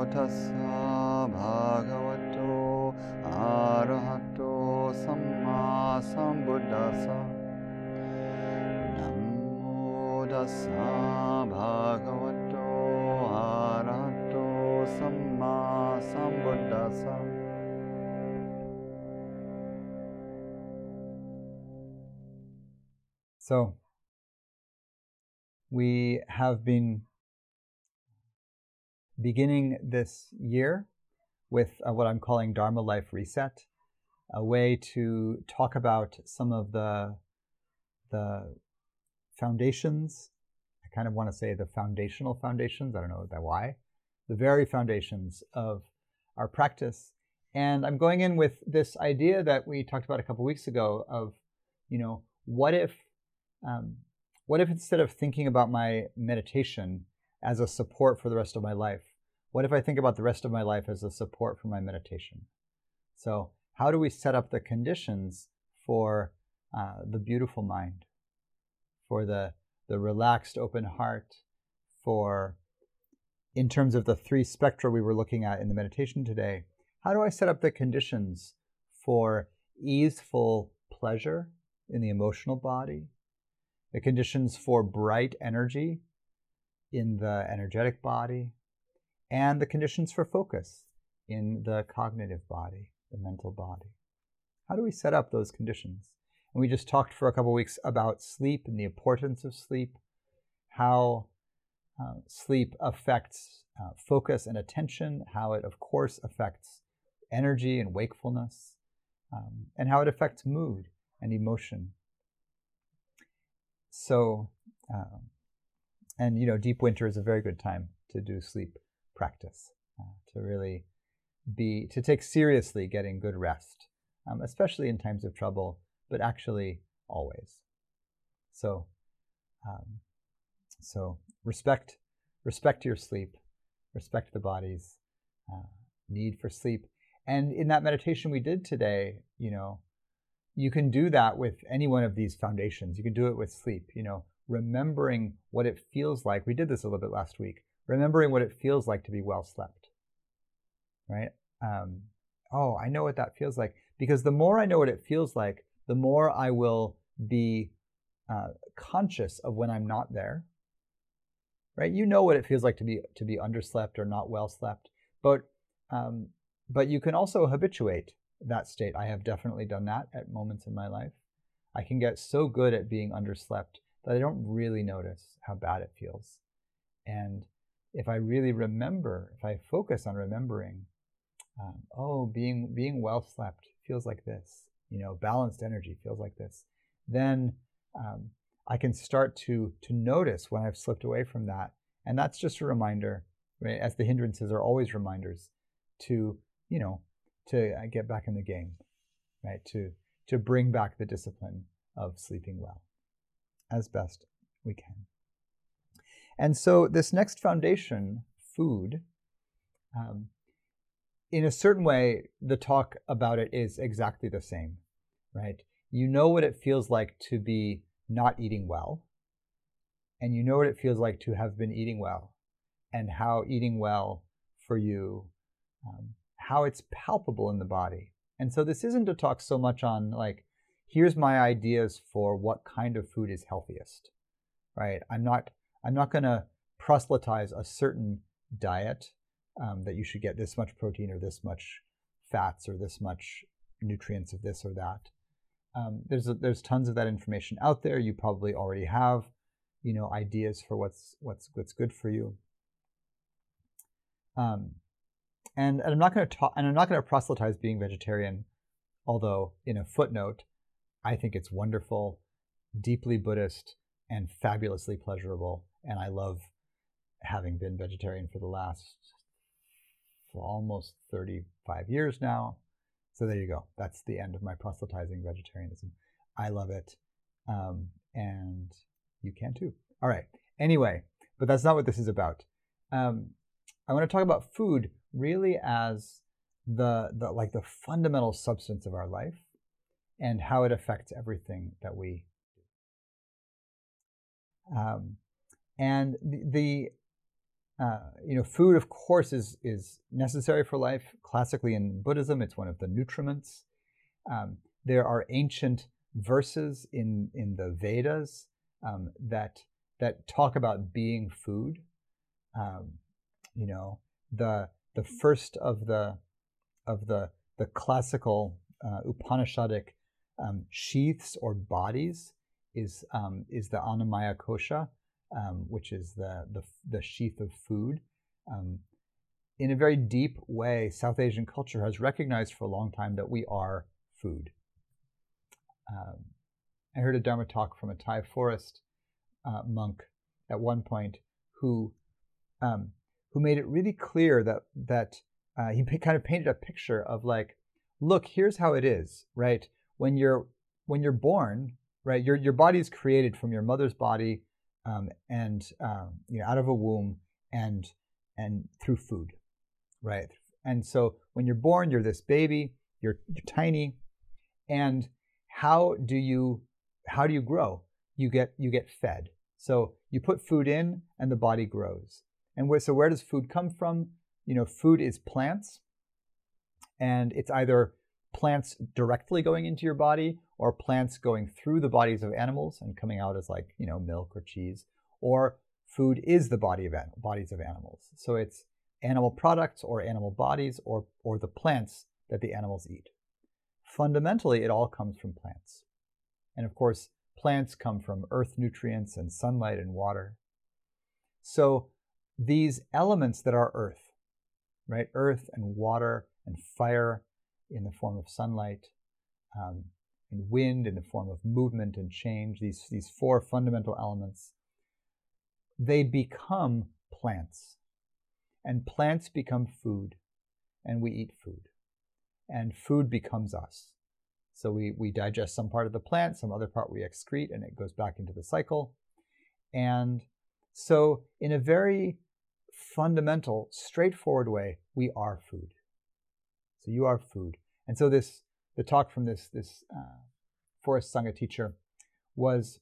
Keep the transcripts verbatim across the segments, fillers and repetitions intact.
tassa bhagavato arahato samma sambuddhassa. Namo tassa bhagavato arahato samma sambuddhassa. So, we have been beginning this year with uh, what I'm calling Dharma Life Reset, a way to talk about some of the, the foundations. I kind of want to say the foundational foundations, I don't know that why, the very foundations of our practice. And I'm going in with this idea that we talked about a couple weeks ago of, you know, what if, um, what if instead of thinking about my meditation as a support for the rest of my life, what if I think about the rest of my life as a support for my meditation? So how do we set up the conditions for uh, the beautiful mind, for the, the relaxed open heart, for, in terms of the three spectra we were looking at in the meditation today, how do I set up the conditions for easeful pleasure in the emotional body, the conditions for bright energy in the energetic body, and the conditions for focus in the cognitive body, the mental body? How do we set up those conditions? And we just talked for a couple of weeks about sleep and the importance of sleep, how uh, sleep affects uh, focus and attention, how it, of course, affects energy and wakefulness, um, and how it affects mood and emotion. So, uh, and, you know, deep winter is a very good time to do sleep practice, uh, to really be, to take seriously getting good rest, um, especially in times of trouble, but actually always. So, um, so respect, respect your sleep, respect the body's uh, need for sleep. And in that meditation we did today, you know, you can do that with any one of these foundations. You can do it with sleep, you know, remembering what it feels like. We did this a little bit last week. Remembering what it feels like to be well slept, right? Um, oh, I know what that feels like. Because the more I know what it feels like, the more I will be uh, conscious of when I'm not there, right? You know what it feels like to be to be underslept or not well slept, but um, but you can also habituate that state. I have definitely done that at moments in my life. I can get so good at being underslept that I don't really notice how bad it feels. And if I really remember, if I focus on remembering, um, oh, being being well slept feels like this, you know, balanced energy feels like this, then um, I can start to to notice when I've slipped away from that. And that's just a reminder, right? As the hindrances are always reminders to, you know, to get back in the game, right? To to bring back the discipline of sleeping well as best we can. And so this next foundation, food, um, in a certain way, the talk about it is exactly the same, right? You know what it feels like to be not eating well, and you know what it feels like to have been eating well, and how eating well for you, um, how it's palpable in the body. And so this isn't to talk so much on like, here's my ideas for what kind of food is healthiest, right? I'm not I'm not going to proselytize a certain diet um, that you should get this much protein or this much fats or this much nutrients of this or that. Um, there's a, there's tons of that information out there. You probably already have, you know, ideas for what's what's what's good for you. Um, and, and I'm not going to talk, and I'm not going to proselytize being vegetarian, although in a footnote, I think it's wonderful, deeply Buddhist, and fabulously pleasurable. And I love having been vegetarian for the last for almost thirty-five years now. So there you go. That's the end of my proselytizing vegetarianism. I love it. Um, and you can too. All right. Anyway, but that's not what this is about. Um, I want to talk about food really as the, the like the fundamental substance of our life and how it affects everything that we do. Um, and the, the uh, you know, food, of course, is is necessary for life. Classically in Buddhism, it's one of the nutriments. Um, there are ancient verses in in the Vedas um, that that talk about being food. Um, you know, the the first of the of the the classical uh, Upanishadic um, sheaths or bodies is um, is the Annamaya Kosha, um, which is the, the the sheath of food. Um, in a very deep way, South Asian culture has recognized for a long time that we are food. Um, I heard a Dharma talk from a Thai forest uh, monk at one point who um, who made it really clear that that uh, he kind of painted a picture of like, look, here's how it is, right? When you're when you're born, right, your your body is created from your mother's body, um, and um, you know, out of a womb, and and through food, right? And so when you're born, you're this baby, you're you're tiny, and how do you how do you grow? You get you get fed. So you put food in, and the body grows. And where, so where does food come from? You know, food is plants, and it's either plants directly going into your body or plants going through the bodies of animals and coming out as like, you know, milk or cheese, or food is the body of bodies of animals. So it's animal products or animal bodies or, or the plants that the animals eat. Fundamentally, it all comes from plants. And of course, plants come from earth nutrients and sunlight and water. So these elements that are earth, right? Earth and water and fire in the form of sunlight, um, and wind in the form of movement and change, these, these four fundamental elements, they become plants. And plants become food, and we eat food. And food becomes us. So we, we digest some part of the plant, some other part we excrete, and it goes back into the cycle. And so in a very fundamental, straightforward way, we are food. So you are food. And so this, the talk from this, this uh, Forest Sangha teacher was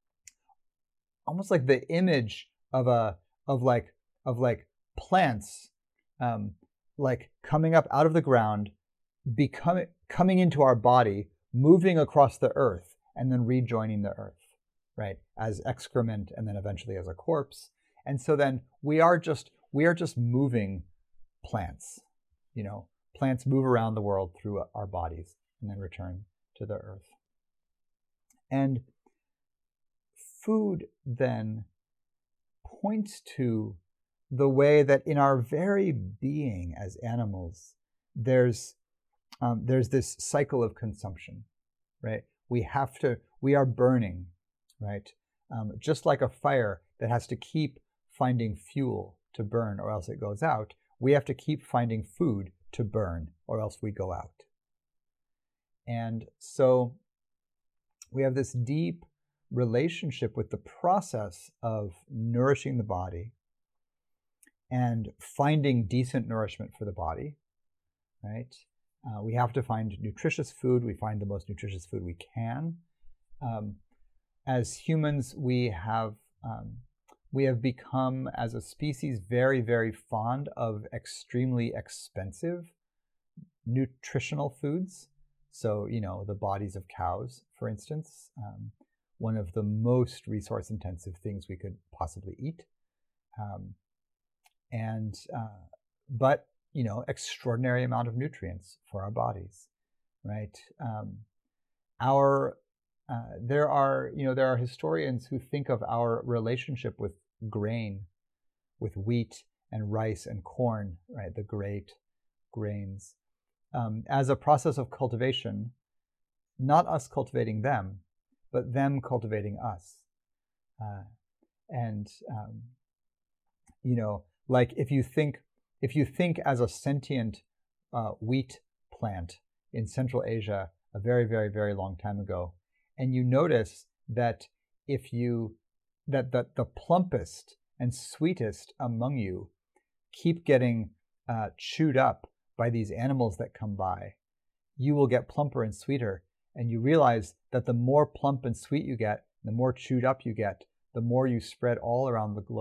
almost like the image of a, of like, of like plants, um, like coming up out of the ground, becoming, coming into our body, moving across the earth, and then rejoining the earth, right? As excrement, and then eventually as a corpse. And so then we are just, we are just moving plants, you know, plants move around the world through our bodies and then return to the earth. And food then points to the way that in our very being as animals, there's um, there's this cycle of consumption, right? We have to, we are burning, right? Um, just like a fire that has to keep finding fuel to burn or else it goes out, we have to keep finding food to burn or else we go out. And so we have this deep relationship with the process of nourishing the body and finding decent nourishment for the body, right? Uh, we have to find nutritious food. We find the most nutritious food we can. Um, as humans, we have um, we have become, as a species, very, very fond of extremely expensive nutritional foods. So, you know, the bodies of cows, for instance, um, one of the most resource-intensive things we could possibly eat. Um, and uh, but you know, extraordinary amount of nutrients for our bodies, right? Um, our uh, there are you know there are historians who think of our relationship with grain, with wheat and rice and corn, right? The great grains, um, as a process of cultivation, not us cultivating them, but them cultivating us, uh, and um, you know, like if you think. If you think as a sentient uh, wheat plant in Central Asia a very, very, very long time ago, and you notice that if you, that the, the plumpest and sweetest among you keep getting uh, chewed up by these animals that come by, you will get plumper and sweeter. And you realize that the more plump and sweet you get, the more chewed up you get, the more you spread all around the globe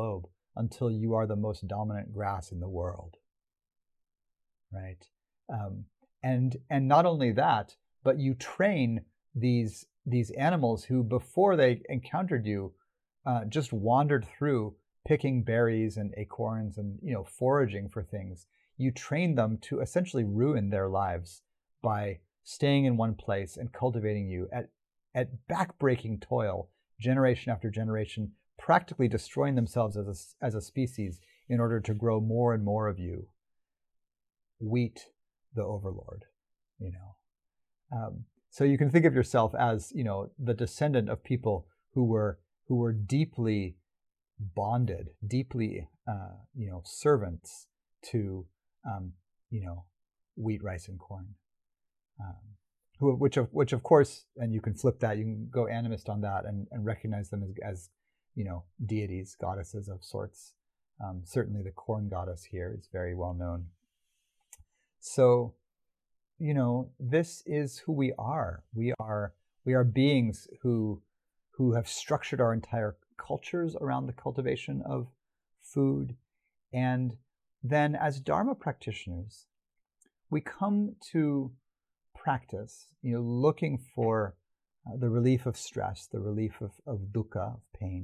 until you are the most dominant grass in the world, right? Um, and and not only that, but you train these these animals who, before they encountered you, uh, just wandered through picking berries and acorns and, you know, foraging for things. You train them to essentially ruin their lives by staying in one place and cultivating you at at backbreaking toil, generation after generation, practically destroying themselves as a, as a species in order to grow more and more of you. Wheat, the overlord, you know. Um, so you can think of yourself as, you know, the descendant of people who were who were deeply bonded, deeply, uh, you know, servants to, um, you know, wheat, rice, and corn. Um, who, which of which of course, and you can flip that, you can go animist on that and, and recognize them as, as, you know, deities, goddesses of sorts. Um, certainly, the corn goddess here is very well known. So, you know, this is who we are. We are we are beings who who have structured our entire cultures around the cultivation of food, and then as Dharma practitioners, we come to practice, you know, looking for uh, the relief of stress, the relief of, of dukkha, of pain.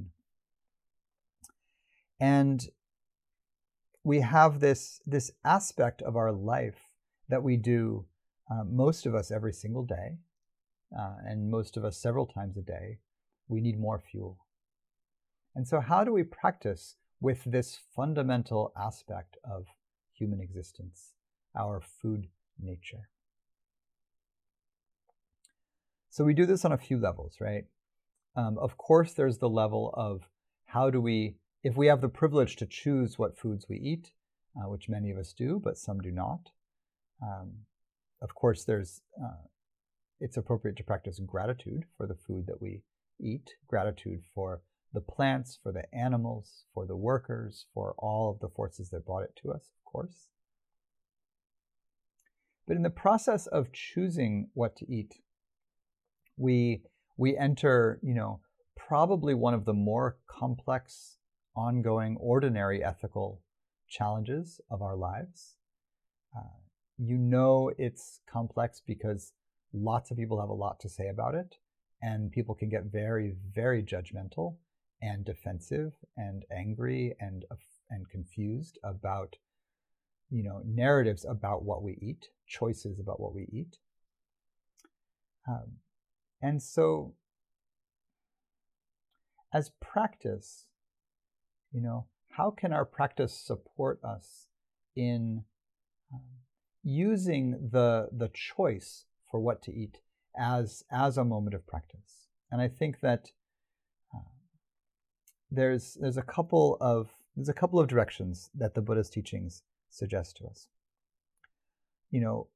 And we have this, this aspect of our life that we do, uh, most of us every single day, uh, and most of us several times a day. We need more fuel. And so how do we practice with this fundamental aspect of human existence, our food nature? So we do this on a few levels, right? Um, of course, there's the level of how do we, if we have the privilege to choose what foods we eat, uh, which many of us do, but some do not. Um, of course, there's uh, it's appropriate to practice gratitude for the food that we eat, gratitude for the plants, for the animals, for the workers, for all of the forces that brought it to us, of course. But in the process of choosing what to eat, we we enter, you know, probably one of the more complex, ongoing, ordinary ethical challenges of our lives. Uh, you know it's complex because lots of people have a lot to say about it, and people can get very, very judgmental and defensive and angry and and confused about, you know, narratives about what we eat, choices about what we eat. Um, and so, as practice, you know, how can our practice support us in um, using the the choice for what to eat as as a moment of practice? And I think that uh, there's there's a couple of there's a couple of directions that the Buddha's teachings suggest to us. You know,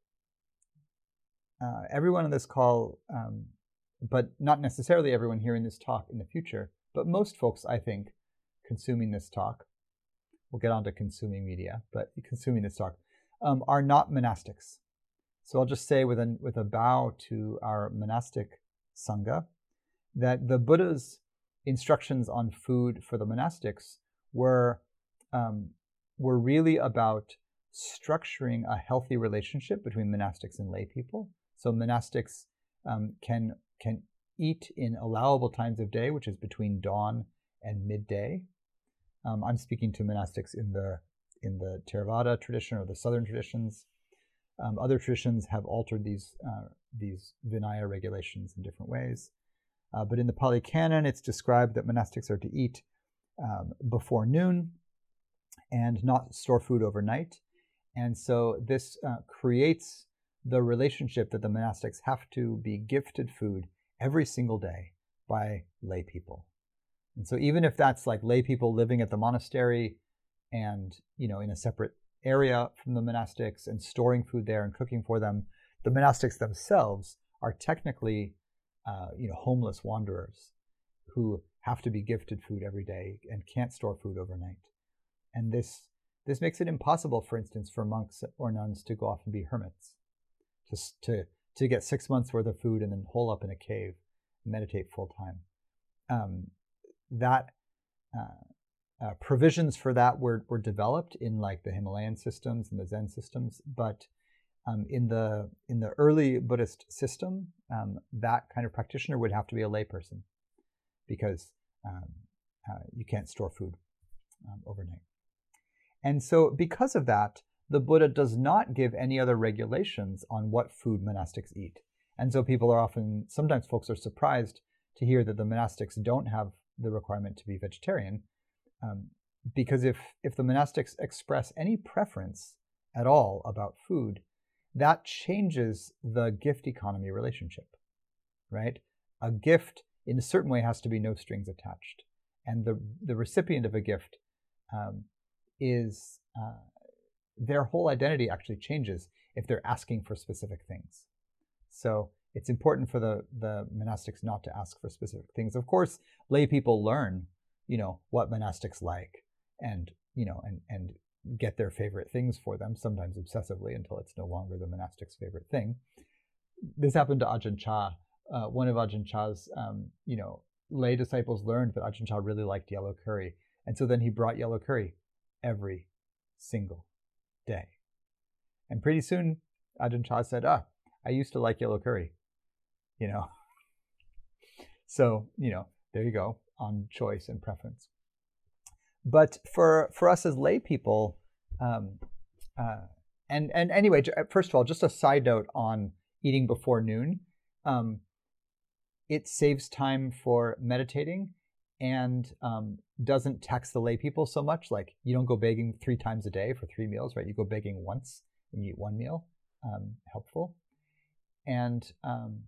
uh, everyone on this call, um, but not necessarily everyone hearing this talk in the future, but most folks, I think, consuming this talk, we'll get on to consuming media, but consuming this talk, um, are not monastics. So I'll just say with a, with a bow to our monastic Sangha that the Buddha's instructions on food for the monastics were, um, were really about structuring a healthy relationship between monastics and lay people. So monastics um, can, can eat in allowable times of day, which is between dawn and midday. Um, I'm speaking to monastics in the in the Theravada tradition or the southern traditions. Um, other traditions have altered these uh, these Vinaya regulations in different ways. Uh, but in the Pali Canon, it's described that monastics are to eat um, before noon and not store food overnight. And so this uh, creates the relationship that the monastics have to be gifted food every single day by lay people. And so even if that's like lay people living at the monastery and, you know, in a separate area from the monastics and storing food there and cooking for them, the monastics themselves are technically, uh, you know, homeless wanderers who have to be gifted food every day and can't store food overnight. And this this makes it impossible, for instance, for monks or nuns to go off and be hermits, to to to get six months worth of food and then hole up in a cave, and meditate full time. Um, that uh, uh, provisions for that were, were developed in like the Himalayan systems and the Zen systems, but um, in the in the early Buddhist system, um, that kind of practitioner would have to be a layperson, because um, uh, you can't store food um, overnight. And so because of that, the Buddha does not give any other regulations on what food monastics eat. And so people are often, sometimes folks are surprised to hear that the monastics don't have the requirement to be vegetarian, um, because if, if the monastics express any preference at all about food, that changes the gift economy relationship, right? A gift in a certain way has to be no strings attached. And the, the recipient of a gift um, is, uh, their whole identity actually changes if they're asking for specific things. So it's important for the, the monastics not to ask for specific things. Of course, lay people learn, you know, what monastics like, and, you know, and, and get their favorite things for them, sometimes obsessively until it's no longer the monastic's favorite thing. This happened to Ajahn Chah. Uh, one of Ajahn Chah's, um, you know, lay disciples learned that Ajahn Chah really liked yellow curry. And so then he brought yellow curry every single day. And pretty soon, Ajahn Chah said, ah, I used to like yellow curry, you know. So, you know, there you go, on choice and preference. But for, for us as lay people, um, uh, and, and anyway, first of all, just a side note on eating before noon. Um, it saves time for meditating and um, doesn't tax the lay people so much. Like, you don't go begging three times a day for three meals, right? You go begging once and you eat one meal. Um, helpful. And um,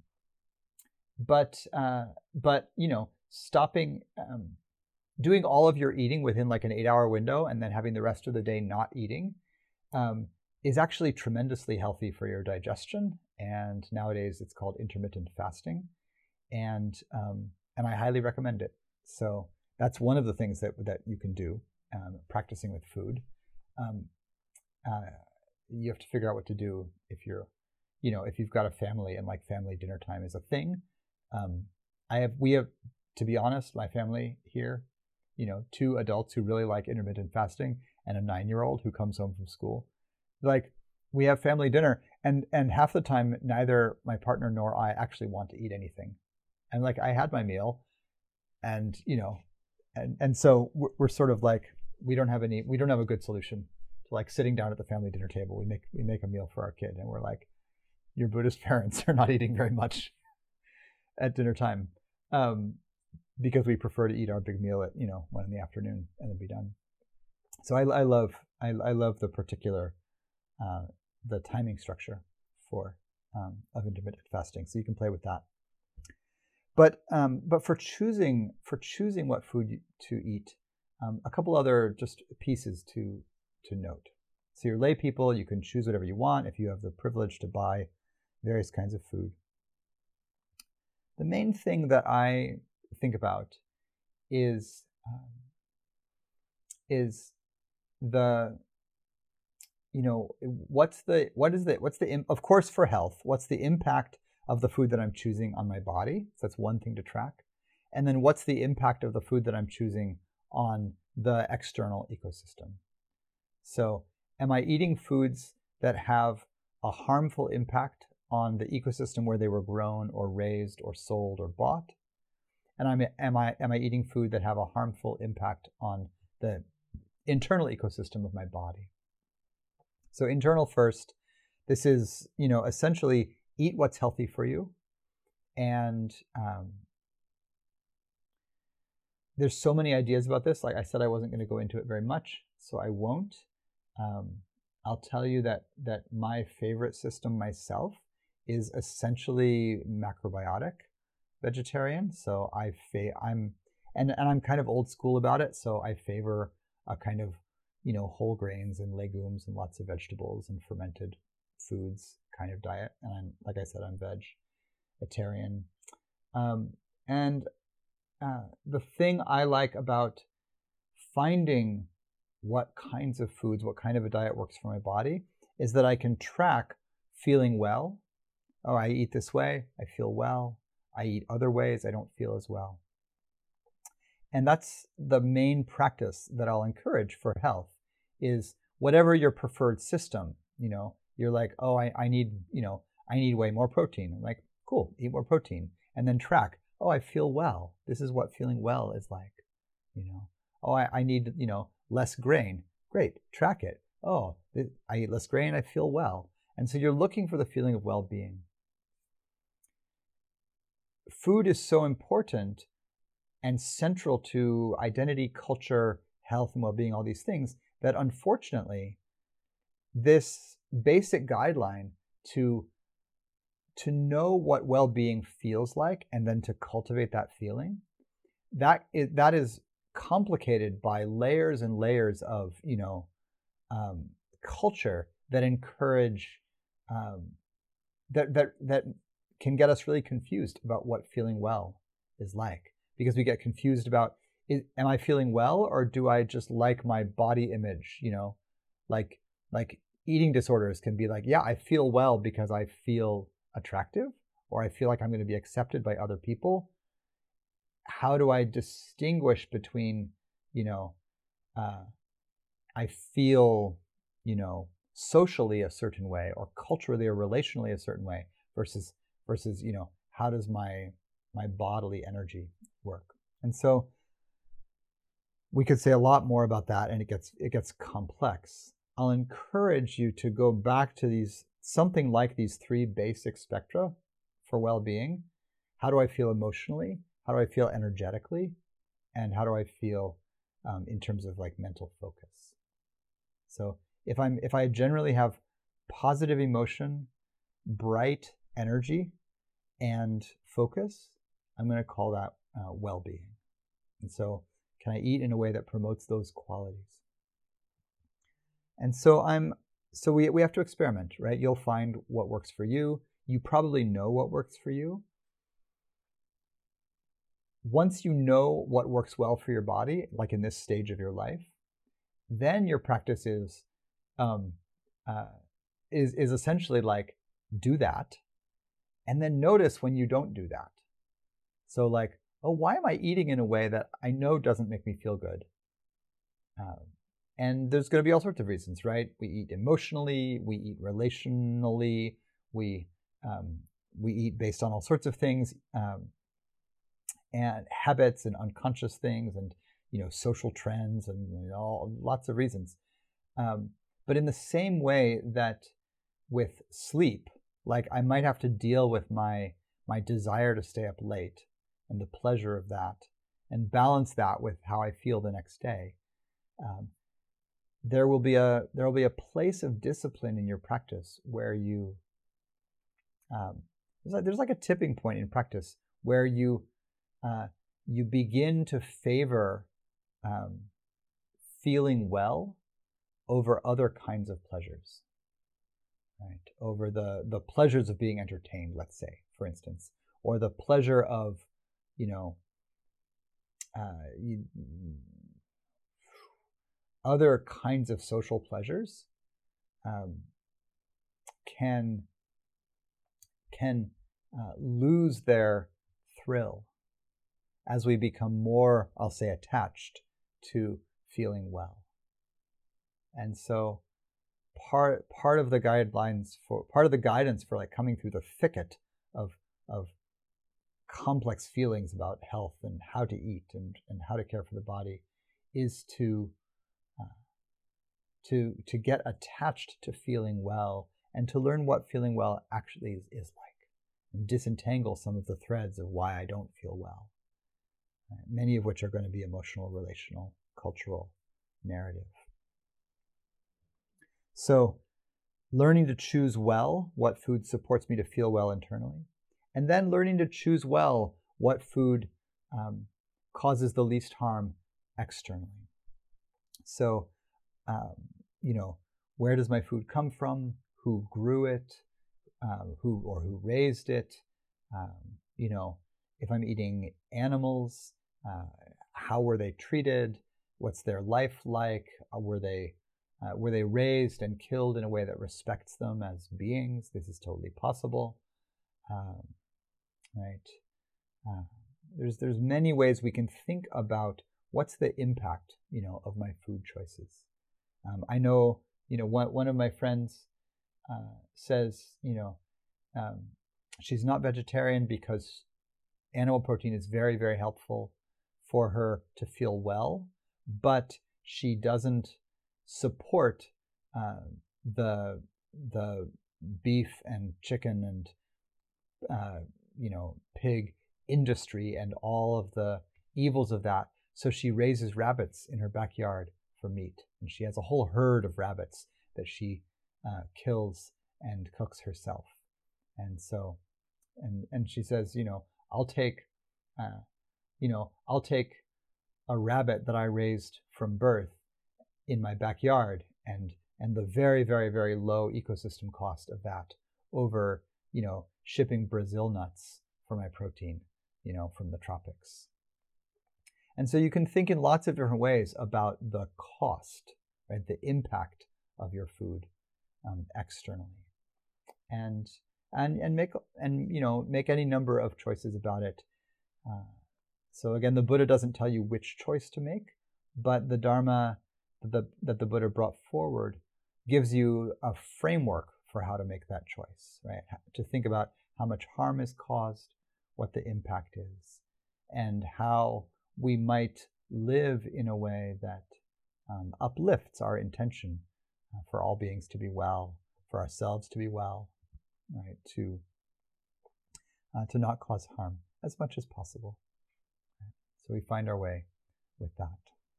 but uh, but you know, stopping, um, doing all of your eating within like an eight-hour window, and then having the rest of the day not eating, um, is actually tremendously healthy for your digestion. And nowadays, it's called intermittent fasting, and um, and I highly recommend it. So that's one of the things that that you can do, um, practicing with food. Um, uh, you have to figure out what to do if you're, you know, if you've got a family and like family dinner time is a thing. Um, I have, we have, to be honest, my family here, you know, two adults who really like intermittent fasting and a nine-year-old who comes home from school. Like, we have family dinner, and and half the time, neither my partner nor I actually want to eat anything. And like, I had my meal, and, you know, and, and so we're, we're sort of like, we don't have any, we don't have a good solution to like sitting down at the family dinner table. We make, we make a meal for our kid, and we're like, your Buddhist parents are not eating very much at dinner time, um, because we prefer to eat our big meal at, you know, one in the afternoon and then be done. So I, I love, I, I love the particular, uh, the timing structure for, um, of intermittent fasting. So you can play with that. But, um, but for choosing, for choosing what food to eat, um, a couple other just pieces to, to note. So you're lay people, you can choose whatever you want if you have the privilege to buy various kinds of food. The main thing that I think about is um, is the, you know, what's the what is the what's the of course for health, what's the impact of the food that I'm choosing on my body? So that's one thing to track. And then what's the impact of the food that I'm choosing on the external ecosystem? So am I eating foods that have a harmful impact on the ecosystem where they were grown or raised or sold or bought? And I'm, am I am I eating food that have a harmful impact on the internal ecosystem of my body? So internal first, this is, you know, essentially eat what's healthy for you. And um, there's so many ideas about this. Like I said, I wasn't going to go into it very much, so I won't. Um, I'll tell you that that my favorite system myself is essentially macrobiotic vegetarian. So I fa I'm and and I'm kind of old school about it. So I favor a kind of, you know, whole grains and legumes and lots of vegetables and fermented foods kind of diet. And I'm, like I said, I'm vegetarian. Um, and uh, the thing I like about finding what kinds of foods, what kind of a diet works for my body, is that I can track feeling well. Oh, I eat this way, I feel well. I eat other ways, I don't feel as well. And that's the main practice that I'll encourage for health is whatever your preferred system. You know, you're like, oh, I, I need, you know, I need way more protein. I'm like, cool, eat more protein. And then track, oh, I feel well. This is what feeling well is like. You know, oh, I, I need, you know, less grain. Great, track it. Oh, I eat less grain, I feel well. And so you're looking for the feeling of well-being. Food is so important and central to identity, culture, health, and well-being, all these things, that unfortunately, this basic guideline to, to know what well-being feels like and then to cultivate that feeling, that is, that is complicated by layers and layers of, you know, um, culture that encourage, um, that, that, that can get us really confused about what feeling well is like. Because we get confused about, is, am I feeling well, or do I just like my body image? You know, like like eating disorders can be like, yeah, I feel well because I feel attractive, or I feel like I'm going to be accepted by other people. How do I distinguish between, you know, uh, I feel, you know, socially a certain way, or culturally or relationally a certain way, versus versus you know, how does my my bodily energy work? And so we could say a lot more about that, and it gets it gets complex. I'll encourage you to go back to these, something like these three basic spectra for well-being. How do I feel emotionally? How do I feel energetically? And how do I feel um, in terms of like mental focus? So if I'm if I generally have positive emotion, bright energy, and focus, I'm going to call that uh, well-being. And so can I eat in a way that promotes those qualities? And so I'm so we, we have to experiment, right? You'll find what works for you. You probably know what works for you. Once you know what works well for your body, like in this stage of your life, then your practice is um, uh, is is essentially like, do that, and then notice when you don't do that. So like, oh, why am I eating in a way that I know doesn't make me feel good? Um, and there's going to be all sorts of reasons, right? We eat emotionally, we eat relationally, we um, we eat based on all sorts of things, um, and habits and unconscious things, and you know, social trends, and you know, all, lots of reasons. Um, but in the same way that with sleep, like I might have to deal with my my desire to stay up late and the pleasure of that, and balance that with how I feel the next day. Um, there will be a there will be a place of discipline in your practice where you um, there's, like, there's like a tipping point in practice where you uh, you begin to favor um, feeling well over other kinds of pleasures, right? Over the the pleasures of being entertained, let's say, for instance, or the pleasure of, you know, uh, you, other kinds of social pleasures um, can can uh, lose their thrill as we become more, I'll say, attached to feeling well. And so part part of the guidelines for part of the guidance for like coming through the thicket of of complex feelings about health and how to eat and, and how to care for the body is to uh, to to get attached to feeling well, and to learn what feeling well actually is, is like, and disentangle some of the threads of why I don't feel well, right? Many of which are going to be emotional, relational, cultural, narrative. So learning to choose well what food supports me to feel well internally, and then learning to choose well what food um, causes the least harm externally. So, um, you know, where does my food come from? Who grew it? Um, who or who raised it? Um, you know, if I'm eating animals, uh, how were they treated? What's their life like? Uh, were they uh, were they raised and killed in a way that respects them as beings? This is totally possible, um, right? Uh, there's there's many ways we can think about what's the impact, you know, of my food choices. Um, I know, you know, one one of my friends uh, says, you know, um, she's not vegetarian because animal protein is very, very helpful for her to feel well, but she doesn't support uh, the the beef and chicken and uh, you know pig industry and all of the evils of that. So she raises rabbits in her backyard for meat, and she has a whole herd of rabbits that she uh, kills and cooks herself. And so, and and she says, you know, I'll take, uh, you know, I'll take a rabbit that I raised from birth in my backyard, and and the very, very, very low ecosystem cost of that over, you know, shipping Brazil nuts for my protein, you know, from the tropics. And so you can think in lots of different ways about the cost, right, the impact of your food um, externally, and and and make and you know make any number of choices about it. Uh, so again, the Buddha doesn't tell you which choice to make, but the Dharma that the, that the Buddha brought forward gives you a framework for how to make that choice, right? To think about how much harm is caused, what the impact is, and how we might live in a way that um, uplifts our intention uh, for all beings to be well, for ourselves to be well, right? To uh, to not cause harm as much as possible. So we find our way with that.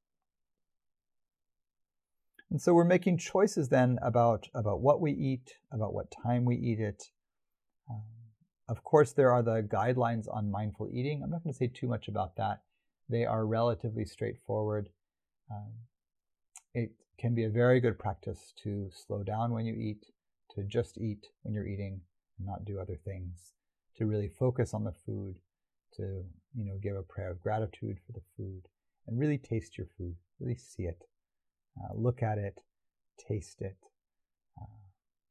And so we're making choices then about, about what we eat, about what time we eat it. Um, of course, there are the guidelines on mindful eating. I'm not going to say too much about that. They are relatively straightforward. Um, it can be a very good practice to slow down when you eat, to just eat when you're eating and not do other things, to really focus on the food, to you know give a prayer of gratitude for the food, and really taste your food, really see it, uh, look at it, taste it. Uh,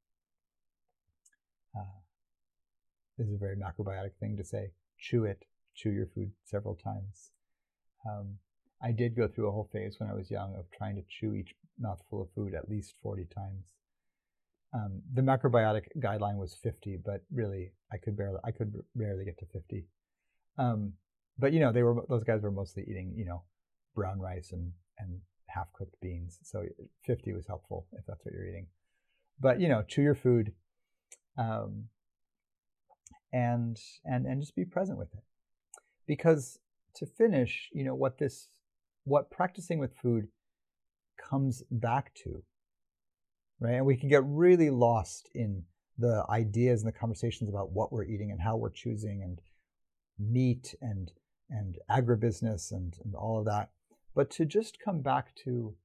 uh, this is a very macrobiotic thing to say. Chew it, chew your food several times. Um, I did go through a whole phase when I was young of trying to chew each mouthful of food at least forty times. Um, the macrobiotic guideline was fifty, but really I could barely I could barely get to fifty. Um, but you know, they were those guys were mostly eating you know brown rice and and half cooked beans, so fifty was helpful if that's what you're eating. But you know, chew your food, um, and and and just be present with it, because to finish, you know what this what practicing with food comes back to, right? And we can get really lost in the ideas and the conversations about what we're eating and how we're choosing, and meat and and agribusiness and, and all of that. But to just come back to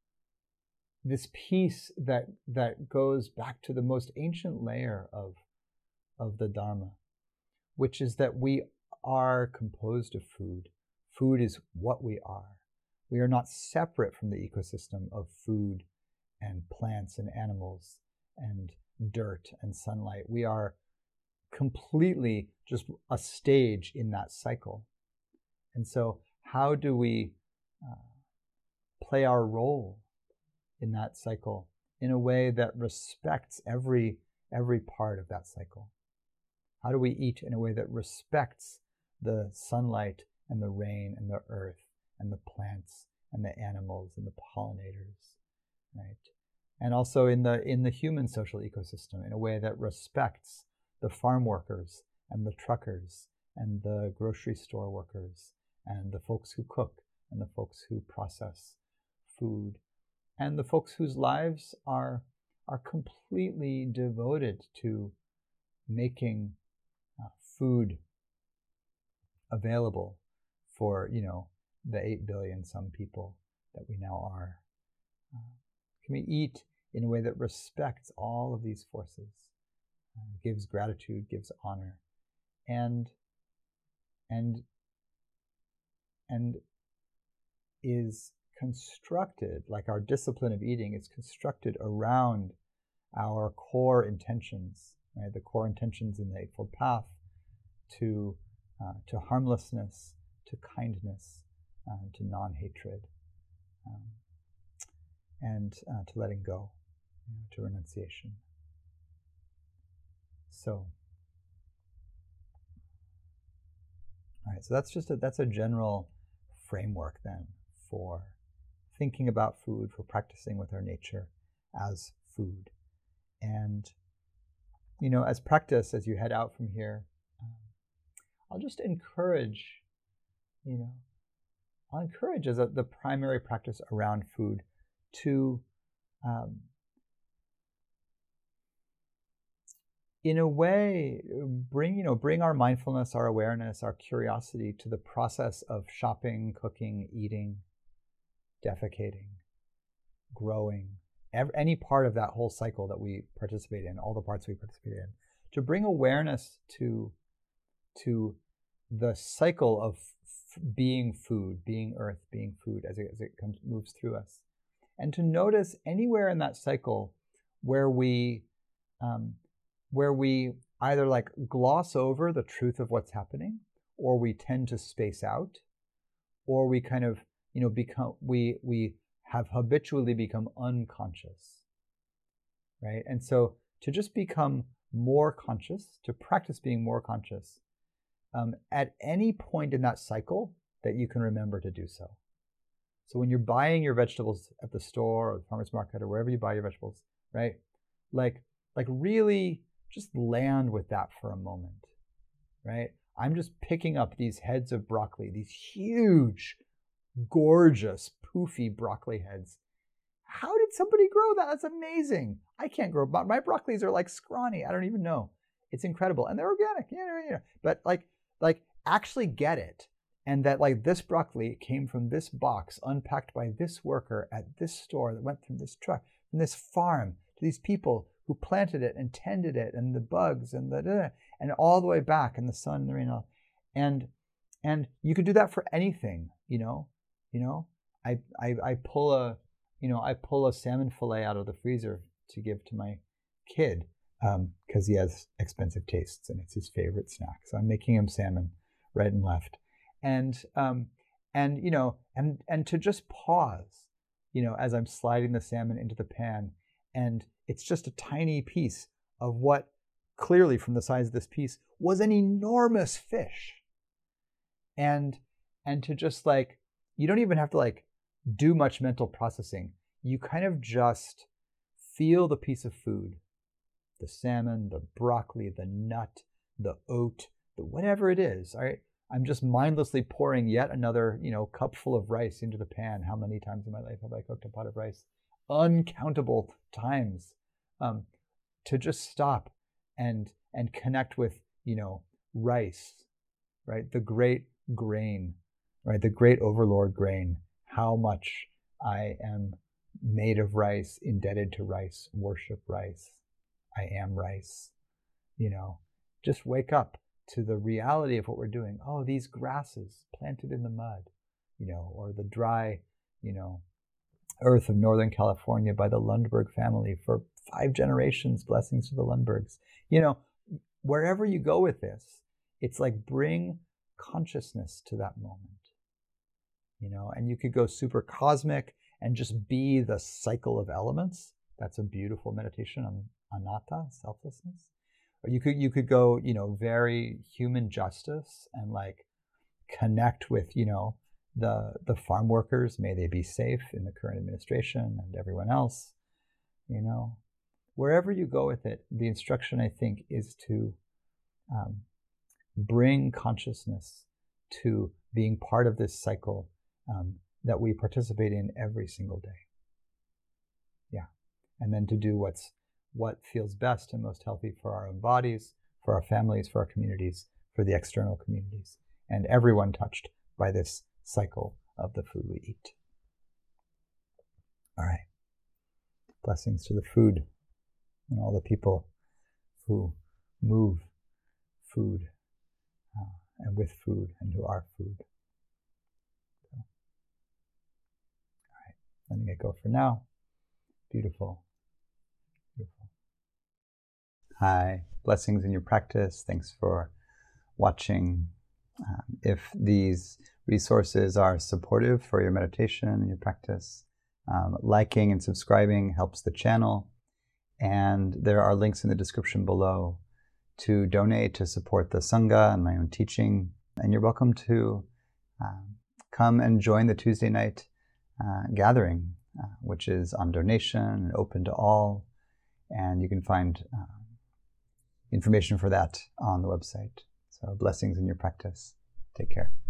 this piece that that goes back to the most ancient layer of of the Dharma, which is that we are composed of food. Food is what we are. We are not separate from the ecosystem of food and plants and animals and dirt and sunlight. We are completely just a stage in that cycle. And so how do we uh, play our role in that cycle in a way that respects every every part of that cycle? How do we eat in a way that respects the sunlight and the rain and the earth and the plants and the animals and the pollinators, right? And also in the in the human social ecosystem in a way that respects the farm workers and the truckers and the grocery store workers and the folks who cook and the folks who process food and the folks whose lives are are completely devoted to making uh, food available for you know the eight billion some people that we now are. Uh, can we eat in a way that respects all of these forces, uh, gives gratitude, gives honor, and and and is constructed, like our discipline of eating is constructed around our core intentions, right? The core intentions in the Eightfold Path to uh, to harmlessness, to kindness, uh, to non-hatred, um, and uh, to letting go, you know, to renunciation. So, all right, so that's just a, that's a general framework then for thinking about food, for practicing with our nature as food. And, you know, as practice, as you head out from here, um, I'll just encourage, you know, I'll encourage as a, the primary practice around food to, um, in a way, bring, you know, bring our mindfulness, our awareness, our curiosity to the process of shopping, cooking, eating, defecating, growing, every, any part of that whole cycle that we participate in, all the parts we participate in, to bring awareness to, to the cycle of f- being food, being earth, being food as it, as it comes, moves through us. And to notice anywhere in that cycle where we, um, where we either like gloss over the truth of what's happening, or we tend to space out, or we kind of, you know, become, we, we have habitually become unconscious, right? And so to just become more conscious, to practice being more conscious um, at any point in that cycle that you can remember to do so. So when you're buying your vegetables at the store or the farmer's market or wherever you buy your vegetables, right? Like, like really just land with that for a moment, right? I'm just picking up these heads of broccoli, these huge, gorgeous, poofy broccoli heads. How did somebody grow that? That's amazing. I can't grow, but my broccolis are like scrawny. I don't even know. It's incredible. And they're organic, you know, you know. But like, like actually get it. And that like this broccoli came from this box unpacked by this worker at this store that went through this truck, from this farm to these people who planted it and tended it, and the bugs and the, and all the way back, and the sun and the rain. And, and you could do that for anything, you know, you know, I, I, I pull a, you know, I pull a salmon fillet out of the freezer to give to my kid because um, he has expensive tastes and it's his favorite snack. So I'm making him salmon right and left. And, um, and, you know, and, and to just pause, you know, as I'm sliding the salmon into the pan, and it's just a tiny piece of what clearly from the size of this piece was an enormous fish. And, and to just like, you don't even have to like do much mental processing. You kind of just feel the piece of food, the salmon, the broccoli, the nut, the oat, the whatever it is, all right? I'm just mindlessly pouring yet another, you know, cup full of rice into the pan. How many times in my life have I cooked a pot of rice? Uncountable times. Um, to just stop and and connect with, you know, rice, right? The great grain, right? The great overlord grain. How much I am made of rice, indebted to rice, worship rice. I am rice. You know, just wake up to the reality of what we're doing. Oh, these grasses planted in the mud, you know, or the dry, you know, earth of Northern California by the Lundberg family for five generations, blessings to the Lundbergs. You know, wherever you go with this, it's like bring consciousness to that moment, you know, and you could go super cosmic and just be the cycle of elements. That's a beautiful meditation on anatta, selflessness. Or you could you could go, you know, very human justice and like connect with, you know, the the farm workers. May they be safe in the current administration and everyone else. You know, wherever you go with it, the instruction I think is to um, bring consciousness to being part of this cycle um, that we participate in every single day. Yeah, and then to do what's what feels best and most healthy for our own bodies, for our families, for our communities, for the external communities, and everyone touched by this cycle of the food we eat. All right. Blessings to the food and all the people who move food uh, and with food and who are food. So, all right. Letting it go for now. Beautiful. Beautiful. Hi. Blessings in your practice. Thanks for watching. Um, if these resources are supportive for your meditation and your practice, um, liking and subscribing helps the channel. And there are links in the description below to donate to support the Sangha and my own teaching. And you're welcome to uh, come and join the Tuesday night uh, gathering, uh, which is on donation and open to all. And you can find uh, information for that on the website. So blessings in your practice. Take care.